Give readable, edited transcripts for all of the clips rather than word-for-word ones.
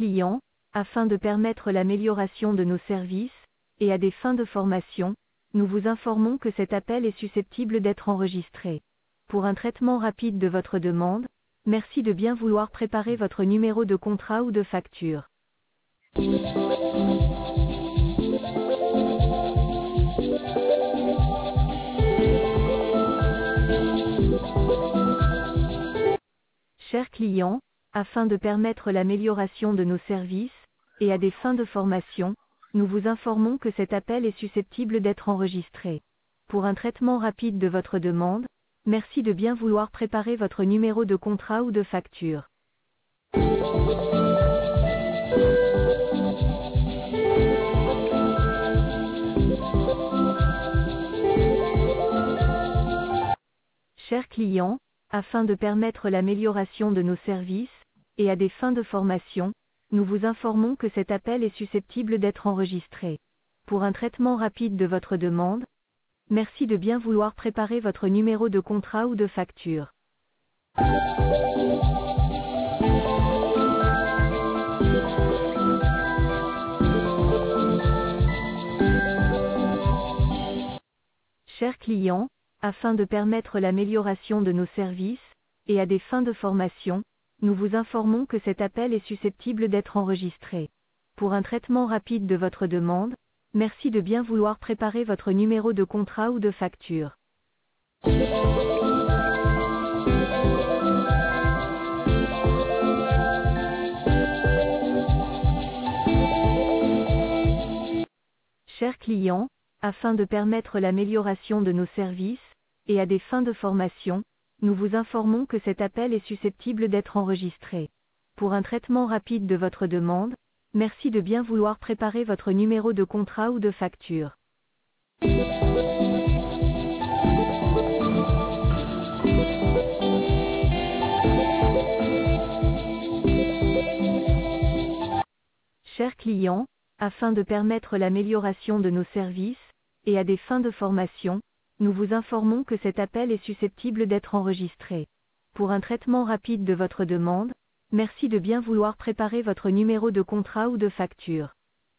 client, afin de permettre l'amélioration de nos services, et à des fins de formation, nous vous informons que cet appel est susceptible d'être enregistré. Pour un traitement rapide de votre demande, merci de bien vouloir préparer votre numéro de contrat ou de facture. Chers clients, afin de permettre l'amélioration de nos services, et à des fins de formation, nous vous informons que cet appel est susceptible d'être enregistré. Pour un traitement rapide de votre demande, merci de bien vouloir préparer votre numéro de contrat ou de facture. Chers clients, afin de permettre l'amélioration de nos services, et à des fins de formation, nous vous informons que cet appel est susceptible d'être enregistré. Pour un traitement rapide de votre demande, merci de bien vouloir préparer votre numéro de contrat ou de facture. Chers clients, afin de permettre l'amélioration de nos services, et à des fins de formation, nous vous informons que cet appel est susceptible d'être enregistré. Pour un traitement rapide de votre demande, merci de bien vouloir préparer votre numéro de contrat ou de facture. Chers clients, afin de permettre l'amélioration de nos services, et à des fins de formation, nous vous informons que cet appel est susceptible d'être enregistré. Pour un traitement rapide de votre demande, merci de bien vouloir préparer votre numéro de contrat ou de facture. Chers clients, afin de permettre l'amélioration de nos services, et à des fins de formation, nous vous informons que cet appel est susceptible d'être enregistré. Pour un traitement rapide de votre demande, merci de bien vouloir préparer votre numéro de contrat ou de facture.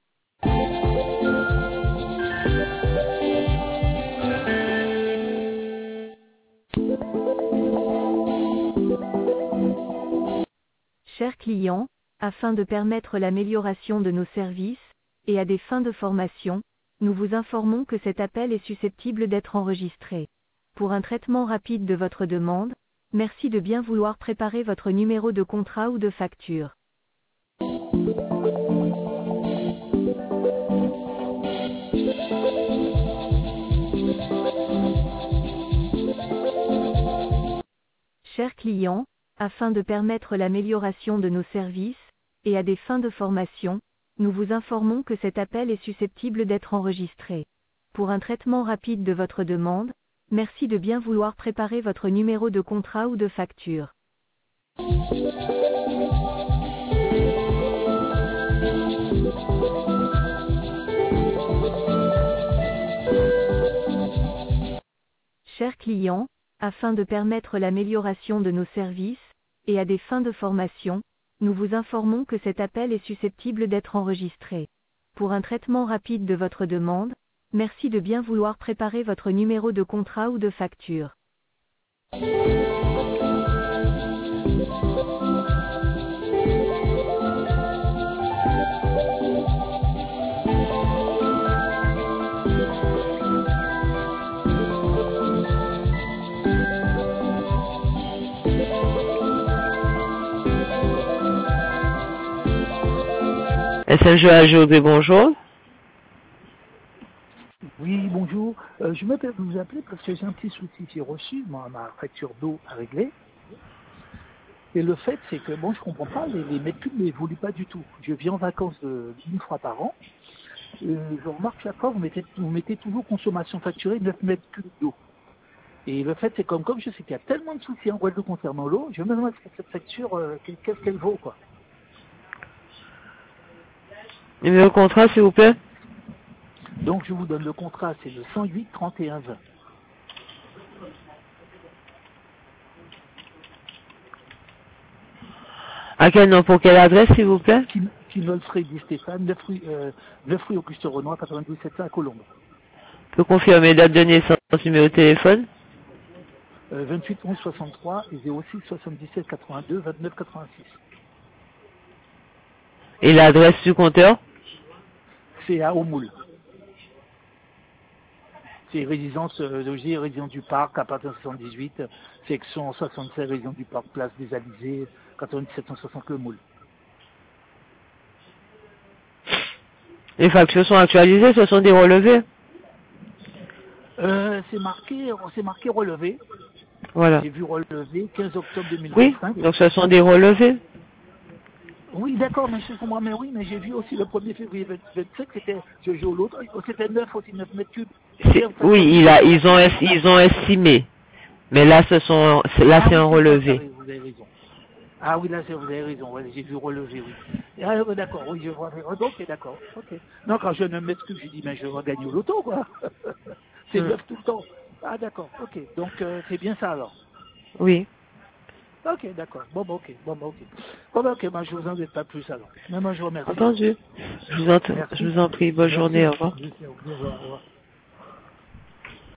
Chers clients, afin de permettre l'amélioration de nos services, et à des fins de formation, nous vous informons que cet appel est susceptible d'être enregistré. Pour un traitement rapide de votre demande, merci de bien vouloir préparer votre numéro de contrat ou de facture. Chers clients, afin de permettre l'amélioration de nos services, et à des fins de formation, nous vous informons que cet appel est susceptible d'être enregistré. Pour un traitement rapide de votre demande, merci de bien vouloir préparer votre numéro de contrat ou de facture. Chers clients, afin de permettre l'amélioration de nos services, et à des fins de formation, nous vous informons que cet appel est susceptible d'être enregistré. Pour un traitement rapide de votre demande, merci de bien vouloir préparer votre numéro de contrat ou de facture. SNG AGOB, bonjour. Oui, bonjour. Je m'appelle vous appeler parce que j'ai un petit souci. J'ai reçu ma facture d'eau à régler. Et le fait, c'est que bon, je comprends pas, les mètres cubes n'évoluent pas du tout. Je viens en vacances une fois par an. Et je remarque chaque fois, vous mettez toujours consommation facturée 9 mètres cubes d'eau. Et le fait, c'est comme je sais qu'il y a tellement de soucis en Guadeloupe concernant l'eau, je me demande cette facture, qu'est-ce qu'elle vaut, quoi. Numéro de contrat, s'il vous plaît. Donc, je vous donne le contrat, c'est le 108 31 20. À quel nom, pour quelle adresse, s'il vous plaît? Kinolfrey dit Stéphane, 9 rue Auguste Renoir, 92 700 à Colombe. Je peux confirmer date de naissance, numéro de téléphone? 28 11 63 et 06 77 82 29 86. Et l'adresse du compteur? C'est à Aumoul. C'est résidence logée, résidence du Parc, appartement 78, section 76, résidence du Parc, place des Alizés, 97 160 Le Moule. Les factures sont actualisées, ce sont des relevés? C'est marqué relevé. Voilà. J'ai vu relevé 15 octobre Oui, 2025. donc ce sont des relevés. Oui, d'accord, mais je comprends, mais oui, mais j'ai vu aussi le 1er février 27, c'était, je joue au loto, c'était 9 aussi, 9 mètres cubes. Oui, ils ont estimé. Mais là, c'est un relevé. Vous avez raison. Ah oui, là, vous avez raison, ouais, j'ai vu relevé, oui. Ah, ouais, d'accord, oui, je vois. Ok, d'accord, ok. Non, quand je ne m'excuse, j'ai dit, mais je vais gagner au loto, quoi. C'est 9 tout le temps. Ah, d'accord, ok. Donc, c'est bien ça, alors. Oui. Ok, d'accord. Bon, bah, ok. Bon, bah, ok, bah, je vous en dis pas plus, alors. Mais moi, je vous remercie. Entendu. Je vous en prie. Bonne journée. Au revoir. Merci. Au revoir.